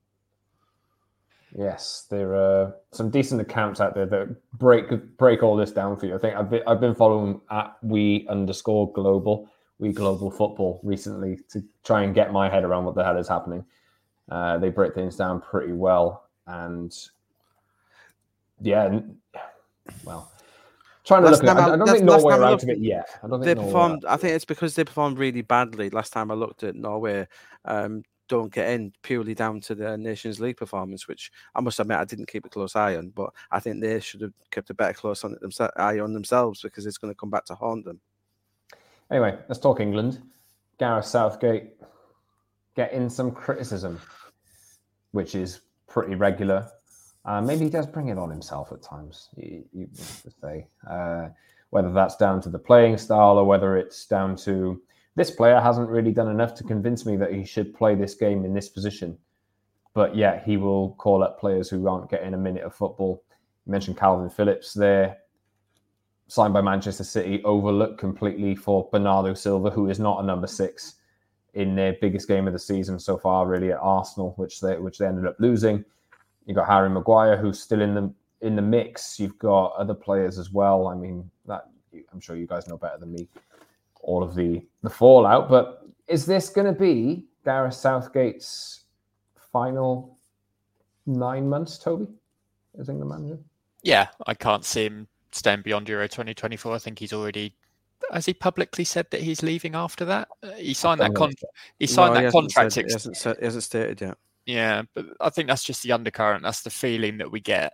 Yes, there are some decent accounts out there that break break all this down for you. I think I've been, I've been following at we underscore global, we global football recently to try and get my head around what the hell is happening. Uh, they break things down pretty well. And yeah, well, trying to last look at it, I, I don't think Norway are out of it yet. I don't think they performed. I think it's because they performed really badly last time I looked at Norway. Um, don't get in purely down to the Nations League performance, which I must admit I didn't keep a close eye on, but I think they should have kept a better close on it themse- eye on themselves because it's going to come back to haunt them. Anyway, let's talk England. Gareth Southgate getting some criticism, which is pretty regular. Uh, maybe he does bring it on himself at times, you, you say. Uh, whether that's down to the playing style or whether it's down to this player hasn't really done enough to convince me that he should play this game in this position. But yeah, he will call up players who aren't getting a minute of football. You mentioned Calvin Phillips there, signed by Manchester City, overlooked completely for Bernardo Silva, who is not a number six in their biggest game of the season so far, really, at Arsenal, which they which they ended up losing. You've got Harry Maguire, who's still in the in the mix. You've got other players as well. I mean, that I'm sure you guys know better than me, all of the, the fallout. But is this going to be Gareth Southgate's final nine months, Toby, as England manager? Yeah, I can't see him staying beyond Euro twenty twenty-four. I think he's already... Has he publicly said that he's leaving after that? Uh, he signed that, con- he signed no, that he contract. Said, ex- he, hasn't said, he hasn't stated yet. Yeah, but I think that's just the undercurrent. That's the feeling that we get.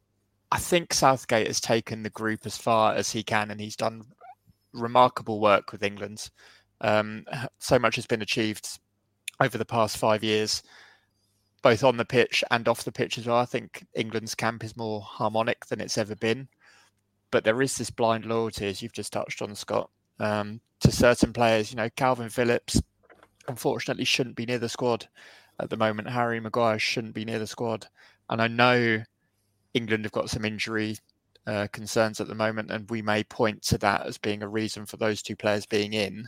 I think Southgate has taken the group as far as he can, and he's done remarkable work with England. Um, so much has been achieved over the past five years, both on the pitch and off the pitch as well. I think England's camp is more harmonic than it's ever been. But there is this blind loyalty, as you've just touched on, Scott, um, to certain players. You know, Calvin Phillips, unfortunately, shouldn't be near the squad at the moment. Harry Maguire shouldn't be near the squad. And I know England have got some injury uh, concerns at the moment, and we may point to that as being a reason for those two players being in.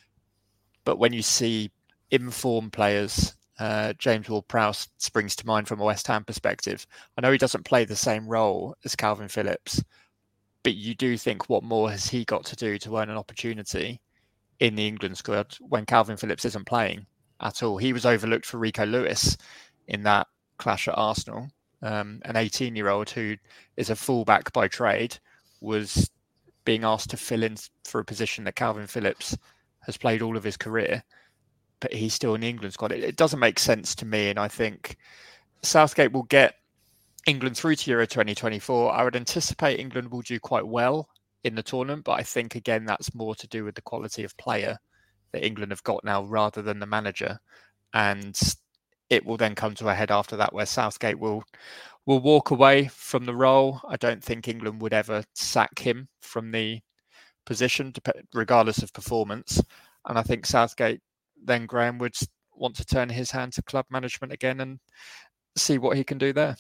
But when you see informed players, uh, James Ward-Prowse springs to mind from a West Ham perspective. I know he doesn't play the same role as Calvin Phillips, but you do think, what more has he got to do to earn an opportunity in the England squad when Calvin Phillips isn't playing at all? He was overlooked for Rico Lewis in that clash at Arsenal. Um, an eighteen-year-old who is a fullback by trade was being asked to fill in for a position that Calvin Phillips has played all of his career, but he's still in the England squad. It, it doesn't make sense to me, and I think Southgate will get England through to Euro twenty twenty-four. I would anticipate England will do quite well in the tournament, but I think, again, that's more to do with the quality of player that England have got now rather than the manager. And it will then come to a head after that where Southgate will will walk away from the role. I don't think England would ever sack him from the position, regardless of performance. And I think Southgate, then Graham, would want to turn his hand to club management again and see what he can do there.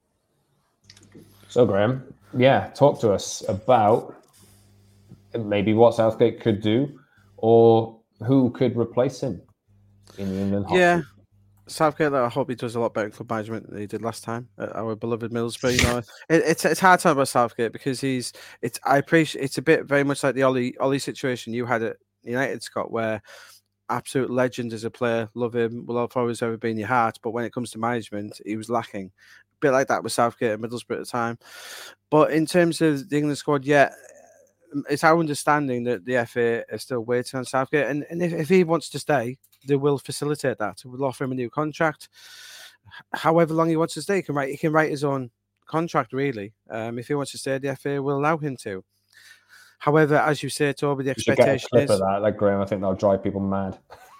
So, Graham, yeah, talk to us about maybe what Southgate could do or who could replace him in the England hot Yeah, seat. Southgate, I hope he does a lot better club management than he did last time at our beloved Middlesbrough. You know, it, it's it's hard to talk about Southgate because he's it's I appreciate it's a bit very much like the Ollie Ollie situation you had at United, Scott, where absolute legend as a player. Love him. Will always ever be in your heart. But when it comes to management, he was lacking. A bit like that with Southgate and Middlesbrough at the time. But in terms of the England squad, yeah, it's our understanding that the F A are still waiting on Southgate. And, and if, if he wants to stay, they will facilitate that. We'll offer him a new contract. However long he wants to stay, he can write, he can write his own contract, really. Um, if he wants to stay, the F A will allow him to. However, as you say, Toby, the expectation get a clip is... of that, like Graham, I think that'll drive people mad.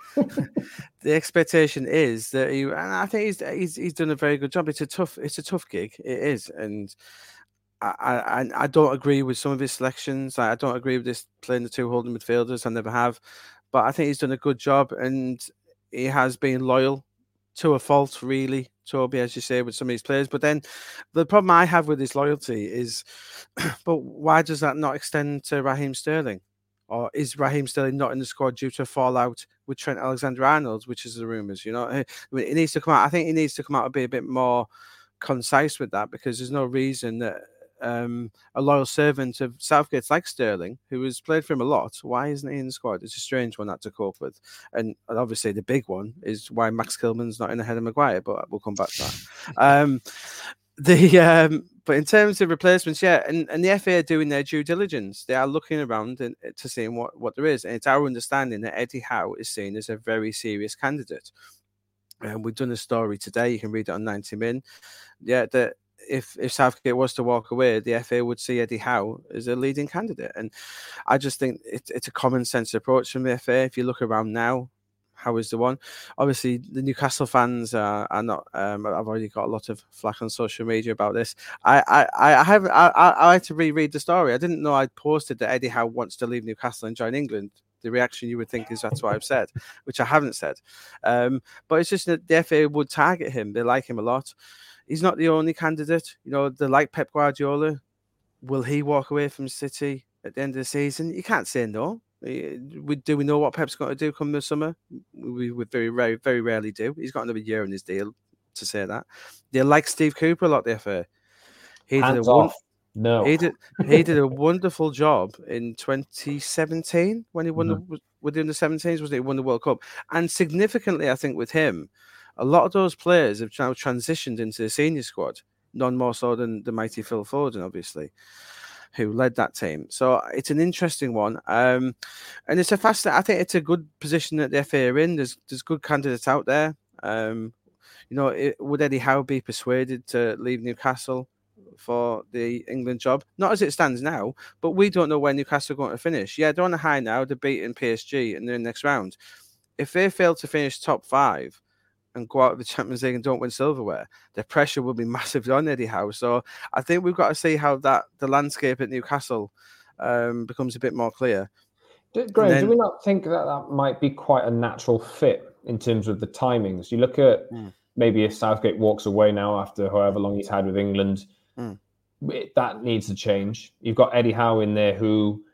The expectation is that he, and I think he's, he's he's done a very good job. It's a tough, it's a tough gig. It is, and I I, I don't agree with some of his selections. I don't agree with this playing the two holding midfielders. I never have, but I think he's done a good job, and he has been loyal to a fault, really, Toby, as you say, with some of these players. But then the problem I have with his loyalty is, but why does that not extend to Raheem Sterling? Or is Raheem Sterling not in the squad due to a fallout with Trent Alexander-Arnold, which is the rumours? You know, he needs to come out. I think he needs to come out and be a bit more concise with that, because there's no reason that um, a loyal servant of Southgate's like Sterling, who has played for him a lot, why isn't he in the squad? It's a strange one that to cope with. And, and obviously the big one is why Max Kilman's not in ahead of Maguire, but we'll come back to that. um, the um, But in terms of replacements, yeah, and, and the F A are doing their due diligence. They are looking around and, to see what, what there is. And it's our understanding that Eddie Howe is seen as a very serious candidate. And we've done a story today, you can read it on ninety min. Yeah, that if if Southgate was to walk away, the F A would see Eddie Howe as a leading candidate. And I just think it, it's a common sense approach from the F A. If you look around now, Howe is the one. Obviously, the Newcastle fans are, are not. Um, I've already got a lot of flack on social media about this. I I I have I I, I had to reread the story. I didn't know I'd posted that Eddie Howe wants to leave Newcastle and join England. The reaction you would think is that's what I've said, which I haven't said. Um, but it's just that the F A would target him. They like him a lot. He's not the only candidate. You know, they like Pep Guardiola. Will he walk away from City at the end of the season? You can't say no. We, do we know what Pep's going to do come the summer? We, we very, very, very rarely do. He's got another year in his deal to say that. They like Steve Cooper a lot, the F A. He Hands did a off. one, No. He did he did a wonderful job in twenty seventeen when he won mm-hmm. the within the seventeens, wasn't it? He won the World Cup. And significantly, I think with him, a lot of those players have now transitioned into the senior squad, none more so than the mighty Phil Foden, obviously, who led that team. So it's an interesting one. Um, and it's a fast, I think it's a good position that the F A are in. There's there's good candidates out there. Um, you know, it, would Eddie Howe be persuaded to leave Newcastle for the England job? Not as it stands now, but we don't know where Newcastle are going to finish. Yeah, they're on a high now. They're beating P S G in the next round. If they fail to finish top five and go out of the Champions League and don't win silverware, the pressure will be massive on Eddie Howe. So I think we've got to see how that the landscape at Newcastle um, becomes a bit more clear. Do, Graham, then, do we not think that that might be quite a natural fit in terms of the timings? You look at mm. maybe if Southgate walks away now after however long he's had with England, mm. it, that needs to change. You've got Eddie Howe in there who,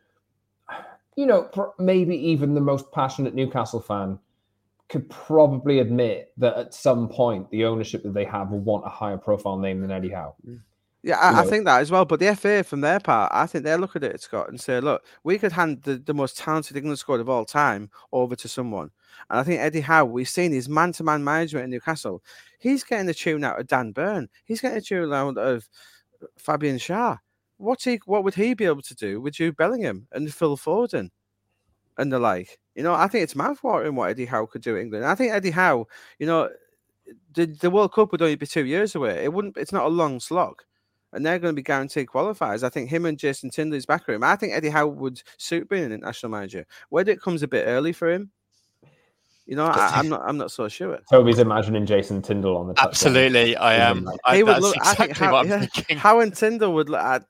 you know, maybe even the most passionate Newcastle fan could probably admit that at some point the ownership that they have will want a higher profile name than Eddie Howe. Yeah, I, I think that as well. But the F A, from their part, I think they'll look at it, Scott, and say, look, we could hand the, the most talented England squad of all time over to someone. And I think Eddie Howe, we've seen his man-to-man management in Newcastle. He's getting the tune out of Dan Burn. He's getting a tune out of Fabian Schär. What's he, what would he be able to do with Jude Bellingham and Phil Foden and the like? You know, I think it's mouthwatering what Eddie Howe could do in England. I think Eddie Howe, you know, the, the World Cup would only be two years away. It wouldn't. It's not a long slog, and they're going to be guaranteed qualifiers. I think him and Jason Tindley's back room. I think Eddie Howe would suit being an international manager. Whether it comes a bit early for him, you know, I, I'm not. I'm not so sure. Toby's imagining Jason Tyndall on the touchline. Absolutely, I am. I, he would that's look, exactly I think how, what I'm yeah, thinking. Howe and Tyndall would. I,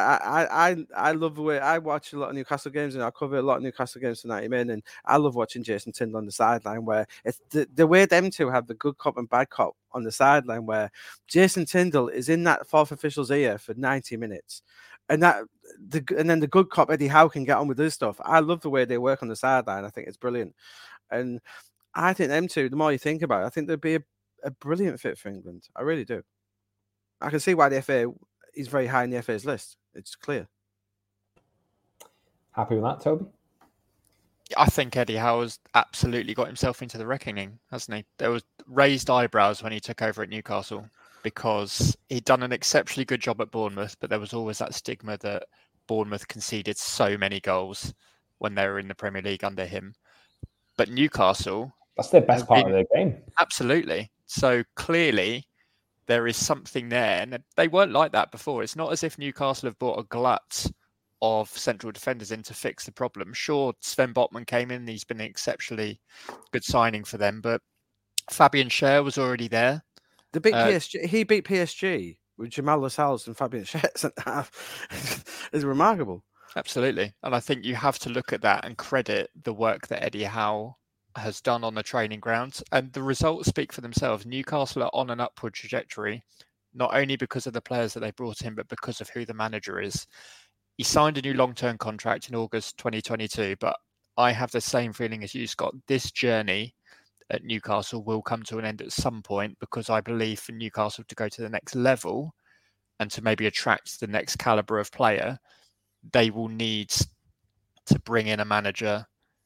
I, I, I love the way I watch a lot of Newcastle games, and I cover a lot of Newcastle games tonight. I'm in, and I love watching Jason Tyndall on the sideline, where it's the, the way them two have the good cop and bad cop on the sideline, where Jason Tyndall is in that fourth official's ear for ninety minutes. And that the and then the good cop Eddie Howe can get on with his stuff. I love the way they work on the sideline. I think it's brilliant. And I think them two, the more you think about it, I think they'd be a, a brilliant fit for England. I really do. I can see why the F A is very high in the F A's list. It's clear. Happy with that, Toby? I think Eddie Howe has absolutely got himself into the reckoning, hasn't he? There was raised eyebrows when he took over at Newcastle because he'd done an exceptionally good job at Bournemouth, but there was always that stigma that Bournemouth conceded so many goals when they were in the Premier League under him. But Newcastle... That's their best part been, of their game. Absolutely. So clearly there is something there. And they weren't like that before. It's not as if Newcastle have bought a glut of central defenders in to fix the problem. Sure, Sven Botman came in. He's been an exceptionally good signing for them. But Fabian Schär was already there. The big uh, P S G, he beat P S G with Jamal Lascelles and Fabian Schär centre half. It's remarkable. Absolutely. And I think you have to look at that and credit the work that Eddie Howe has done on the training grounds. And the results speak for themselves. Newcastle are on an upward trajectory, not only because of the players that they brought in, but because of who the manager is. He signed a new long-term contract in August twenty twenty-two, but I have the same feeling as you, Scott. This journey at Newcastle will come to an end at some point, because I believe for Newcastle to go to the next level and to maybe attract the next calibre of player, they will need to bring in a manager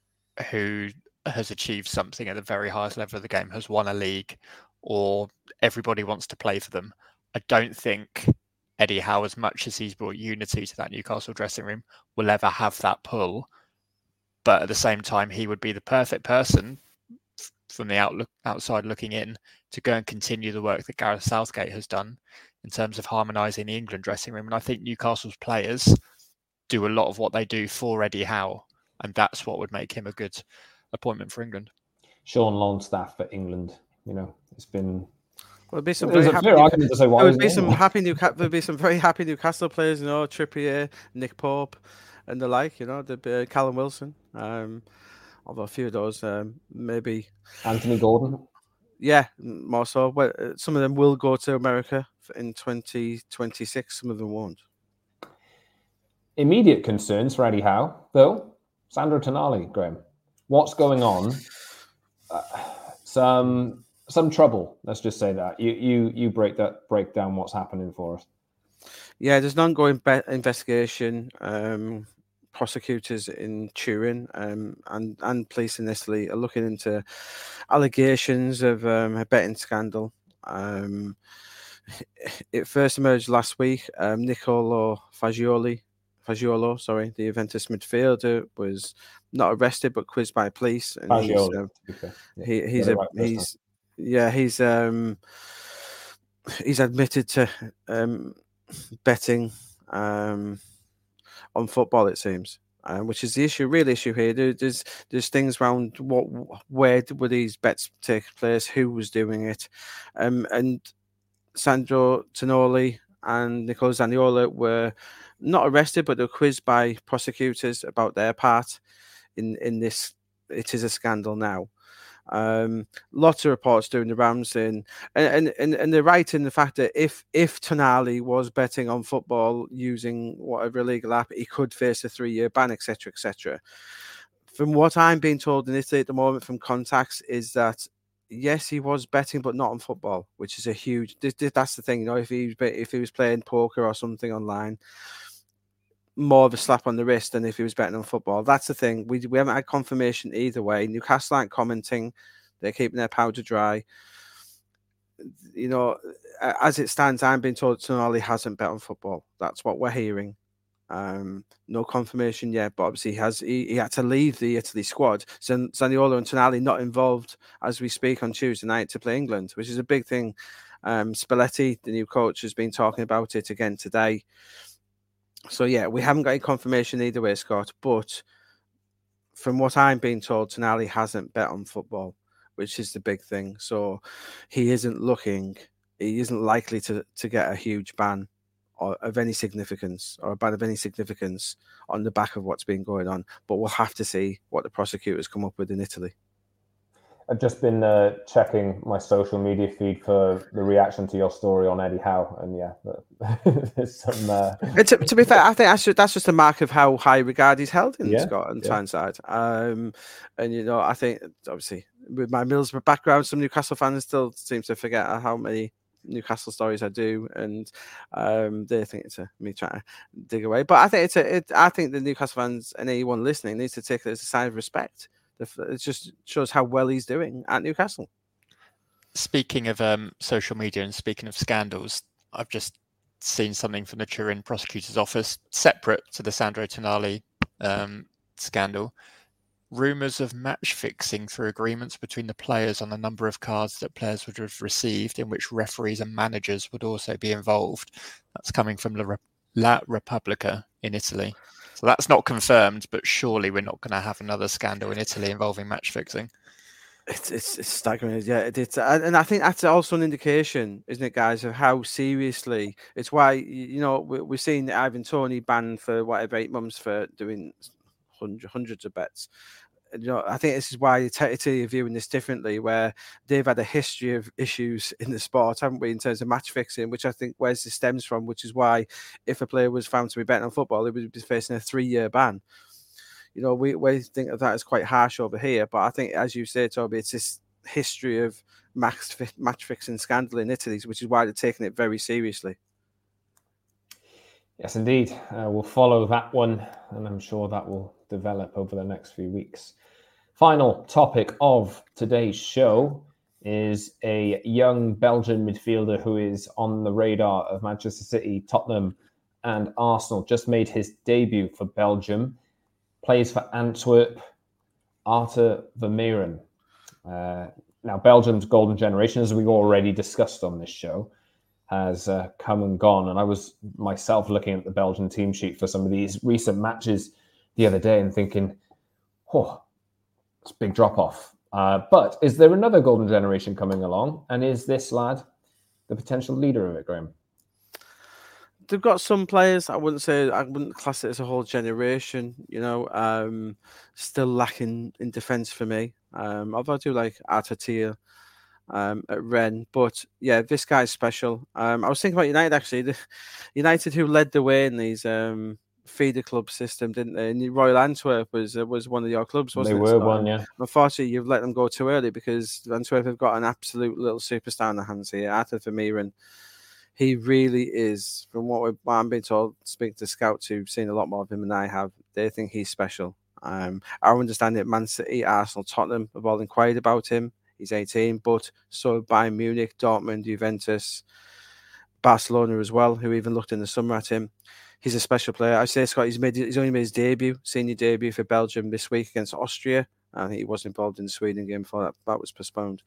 who has achieved something at the very highest level of the game, has won a league, or everybody wants to play for them. I don't think Eddie Howe, as much as he's brought unity to that Newcastle dressing room, will ever have that pull. But at the same time, he would be the perfect person from the outlook, outside looking in to go and continue the work that Gareth Southgate has done in terms of harmonising the England dressing room. And I think Newcastle's players do a lot of what they do for Eddie Howe, and that's what would make him a good appointment for England. Sean Longstaff for England, you know, it's been... Well, there'll be some There's very a happy. fair argument to say why There would he's be in some there. happy New. There'll be some very happy Newcastle players, you know, Trippier, Nick Pope, and the like. You know, the uh, Callum Wilson. Um, although a few of those, um, maybe Anthony Gordon. Yeah, more so. Well, uh, some of them will go to America in twenty twenty-six. Some of them won't. Immediate concerns for Eddie Howe, though. Sandro Tonali, Graham. What's going on? Uh, some some trouble. Let's just say that. You you you break that break down what's happening for us. Yeah, there's an ongoing be- investigation. Um, prosecutors in Turin um, and and police in Italy are looking into allegations of um, a betting scandal. Um, it first emerged last week. Um, Nicolo Fagioli. Fagiolo, sorry, the Juventus midfielder, was not arrested but quizzed by police. And Fagioli, he's, uh, yeah. he, he's yeah, a, right he's yeah he's um he's admitted to um betting um on football, it seems, um, which is the issue. Real issue here. There, there's there's things around what where were these bets take place, who was doing it, um and Sandro Tonali and Nicola Zaniolo were not arrested, but they were quizzed by prosecutors about their part in, in this. It is a scandal now. Um, lots of reports doing the rounds in, and, and, and they're right in the fact that if if Tonali was betting on football using whatever illegal app, he could face a three-year ban, et cetera, et cetera. From what I'm being told in Italy at the moment from contacts is that yes, he was betting, but not on football, which is a huge. That's the thing, you know. If he if he was playing poker or something online, more of a slap on the wrist than if he was betting on football. That's the thing. We we haven't had confirmation either way. Newcastle aren't commenting; they're keeping their powder dry. You know, as it stands, I'm being told Tonali hasn't bet on football. That's what we're hearing. Um, no confirmation yet, but obviously he has. He, he had to leave the Italy squad. So Zaniolo and Tonali not involved as we speak on Tuesday night to play England, which is a big thing. Um, Spalletti, the new coach, has been talking about it again today. So yeah, we haven't got any confirmation either way, Scott. But from what I'm being told, Tonali hasn't bet on football, which is the big thing. So he isn't looking. He isn't likely to to get a huge ban or of any significance, or a ban of any significance on the back of what's been going on. But we'll have to see what the prosecutors come up with in Italy. I've just been uh, checking my social media feed for the reaction to your story on Eddie Howe, and yeah, there's some. Uh... To, to be fair, I think that's just, that's just a mark of how high regard he's held in yeah, Scotland yeah. Tyneside. Um, and you know, I think obviously with my Middlesbrough background, some Newcastle fans still seem to forget how many Newcastle stories I do, and um, they think it's a, me trying to dig away. But I think it's a. It, I think the Newcastle fans and anyone listening needs to take it as a sign of respect. It just shows how well he's doing at Newcastle. Speaking of um, social media and speaking of scandals, I've just seen something from the Turin prosecutor's office, separate to the Sandro Tonali um, scandal. Rumours of match fixing through agreements between the players on the number of cards that players would have received, in which referees and managers would also be involved. That's coming from La, Re- La Repubblica in Italy. So that's not confirmed, but surely we're not going to have another scandal in Italy involving match fixing. It's it's, it's staggering, yeah. It, it's and I think that's also an indication, isn't it, guys, of how seriously. It's why, you know, we, we've seen Ivan Toney banned for whatever eight months for doing hundreds hundreds of bets. You know, I think this is why Italy are viewing this differently, where they've had a history of issues in the sport, haven't we, in terms of match fixing, which I think where this stems from, which is why if a player was found to be betting on football, they would be facing a three-year ban. You know, we, we think of that as quite harsh over here, but I think, as you say, Toby, it's this history of match, match fixing scandal in Italy, which is why they're taking it very seriously. Yes, indeed. Uh, we'll follow that one, and I'm sure that will develop over the next few weeks. Final topic of today's show is a young Belgian midfielder who is on the radar of Manchester City, Tottenham, and Arsenal. Just made his debut for Belgium. Plays for Antwerp, Arthur Vermeeren. Uh, now, Belgium's golden generation, as we've already discussed on this show, has uh, come and gone. And I was myself looking at the Belgian team sheet for some of these recent matches the other day and thinking, oh, it's a big drop-off. Uh, but is there another golden generation coming along? And is this lad the potential leader of it, Graham? They've got some players. I wouldn't say, I wouldn't class it as a whole generation, you know, um, still lacking in defence for me. Um, although I do like Artatia um, at Rennes. But yeah, this guy's special. Um, I was thinking about United, actually. The United, who led the way in these um, feeder club system, didn't they? And Royal Antwerp was uh, was one of your clubs, wasn't they it? They were so, one, yeah. Unfortunately, you've let them go too early because Antwerp have got an absolute little superstar in their hands here, Arthur Vermeeren. He really is, from what, we're, what I'm being told, speaking to scouts who've seen a lot more of him than I have, they think he's special. Um, I understand that Man City, Arsenal, Tottenham have all inquired about him. He's eighteen, but so have Bayern Munich, Dortmund, Juventus, Barcelona as well, who even looked in the summer at him. He's a special player. I say, Scott, he's made he's only made his debut, senior debut for Belgium this week against Austria. I think he was involved in the Sweden game before that, that was postponed.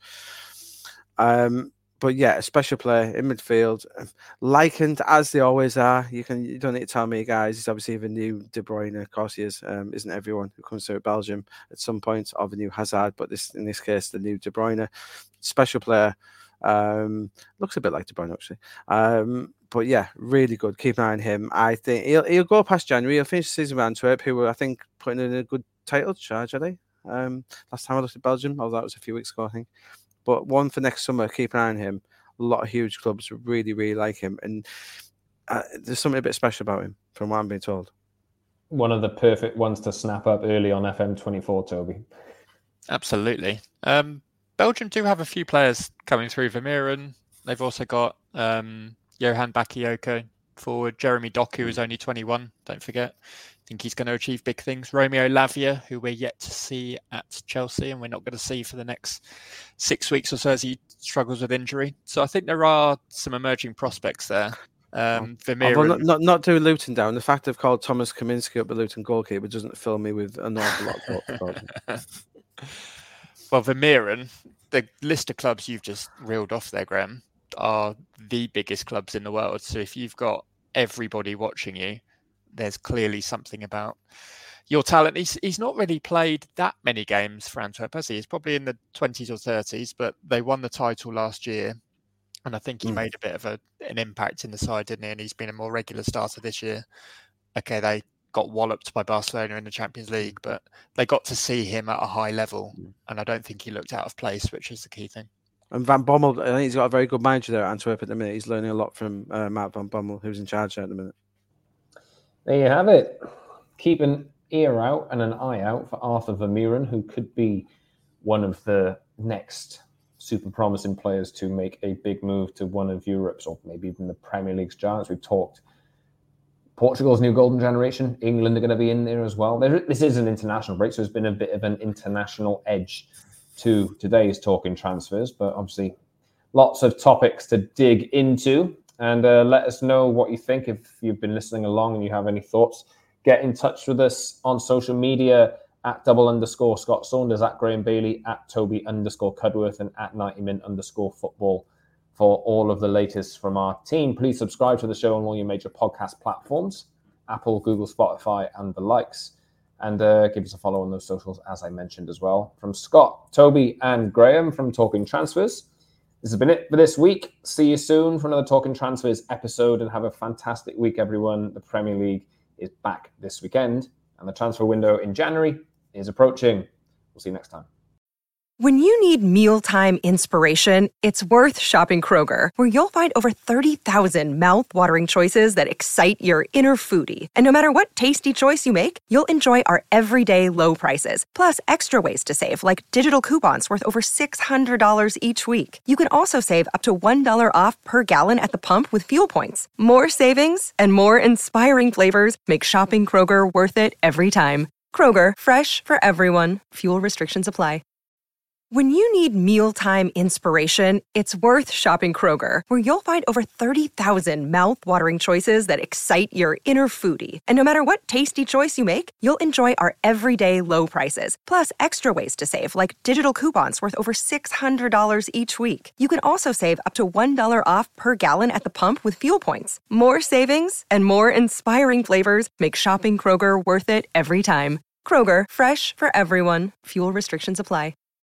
Um, But yeah, a special player in midfield, likened as they always are. You can you don't need to tell me, guys. He's obviously the new De Bruyne. Of course, he is. Um, isn't everyone who comes to Belgium at some point, or the new Hazard? But this, in this case, the new De Bruyne, special player. Um, looks a bit like De Bruyne actually. Um, but yeah, really good. Keep an eye on him. I think he'll he'll go past January. He'll finish the season with Antwerp, who were I think putting in a good title charge. Are they? Um, last time I looked at Belgium, although that was a few weeks ago, I think. But one for next summer, keep an eye on him. A lot of huge clubs really, really like him. And uh, there's something a bit special about him, from what I'm being told. One of the perfect ones to snap up early on F M twenty-four, Toby. Absolutely. Um, Belgium do have a few players coming through. Vermeeren. They've also got um, Johan Bakayoko forward. Jeremy Doku, who's only twenty-one, don't forget. I think he's going to achieve big things. Romeo Lavia, who we're yet to see at Chelsea, and we're not going to see for the next six weeks or so as he struggles with injury. So I think there are some emerging prospects there. Um, Vermeeren... not, not, not doing Luton down. The fact they've called Thomas Kaminski up the Luton goalkeeper doesn't fill me with an awful lot of thoughts. Well, Vermeeren, the list of clubs you've just reeled off there, Graham, are the biggest clubs in the world. So if you've got everybody watching you, there's clearly something about your talent. He's he's not really played that many games for Antwerp, has he? He's probably in the twenties or thirties, but they won the title last year. And I think he mm. made a bit of a, an impact in the side, didn't he? And he's been a more regular starter this year. Okay, they got walloped by Barcelona in the Champions League, but they got to see him at a high level. Mm. And I don't think he looked out of place, which is the key thing. And Van Bommel, I think he's got a very good manager there at Antwerp at the minute. He's learning a lot from uh, Matt Van Bommel, who's in charge there at the minute. There you have it. Keep an ear out and an eye out for Arthur Vermeeren, who could be one of the next super promising players to make a big move to one of Europe's or maybe even the Premier League's giants. We've talked Portugal's new golden generation. England are going to be in there as well. There, this is an international break, so there's been a bit of an international edge to today's Talking Transfers, but obviously lots of topics to dig into. And uh, let us know what you think. If you've been listening along and you have any thoughts, get in touch with us on social media at double underscore Scott Saunders, at Graham Bailey, at Toby underscore Cudworth, and at ninety min underscore football for all of the latest from our team. Please subscribe to the show on all your major podcast platforms, Apple, Google, Spotify, and the likes. And uh, give us a follow on those socials, as I mentioned as well. From Scott, Toby, and Graham from Talking Transfers, this has been it for this week. See you soon for another Talking Transfers episode, and have a fantastic week, everyone. The Premier League is back this weekend, and the transfer window in January is approaching. We'll see you next time. When you need mealtime inspiration, it's worth shopping Kroger, where you'll find over thirty thousand mouth-watering choices that excite your inner foodie. And no matter what tasty choice you make, you'll enjoy our everyday low prices, plus extra ways to save, like digital coupons worth over six hundred dollars each week. You can also save up to one dollar off per gallon at the pump with fuel points. More savings and more inspiring flavors make shopping Kroger worth it every time. Kroger, fresh for everyone. Fuel restrictions apply. When you need mealtime inspiration, it's worth shopping Kroger, where you'll find over thirty thousand mouth-watering choices that excite your inner foodie. And no matter what tasty choice you make, you'll enjoy our everyday low prices, plus extra ways to save, like digital coupons worth over six hundred dollars each week. You can also save up to one dollar off per gallon at the pump with fuel points. More savings and more inspiring flavors make shopping Kroger worth it every time. Kroger, fresh for everyone. Fuel restrictions apply.